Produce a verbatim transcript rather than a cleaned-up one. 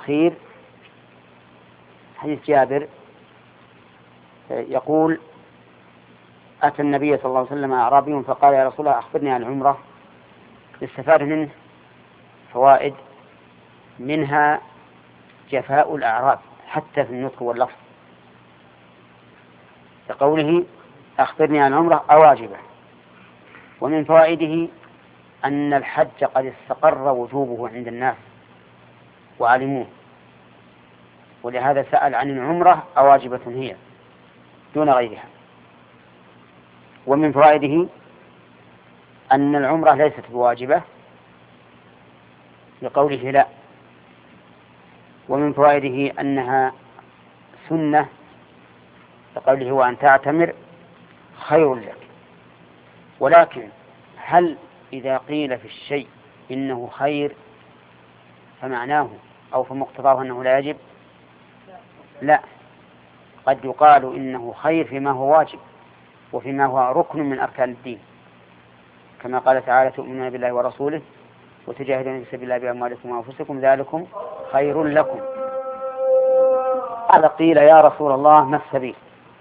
الأخير حديث جابر يقول: أتى النبي صلى الله عليه وسلم أعرابي فقال: يا رسول الله أخبرني عن العمرة. يستفاد منه فوائد، منها جفاء الأعراب حتى في النطق واللفظ، كقوله: أخبرني عن العمرة أواجبة. ومن فوائده أن الحج قد استقر وجوبه عند الناس وعلموه، ولهذا سأل عن العمرة أواجبة هي دون غيرها. ومن فوائده أن العمرة ليست بواجبة لقوله لا. ومن فوائده أنها سنة لقوله: وأن تعتمر خير لك. ولكن هل إذا قيل في الشيء إنه خير فمعناه أو فمقتضاه أنه لا يجب؟ لا، قد يقال إنه خير فيما هو واجب وفيما هو ركن من أركان الدين، كما قال تعالى: تؤمنون بالله ورسوله وتجاهدون في سبيل الله بأموالكم وأنفسكم ذلكم خير لكم. قال: قيل يا رسول الله ما السبيل؟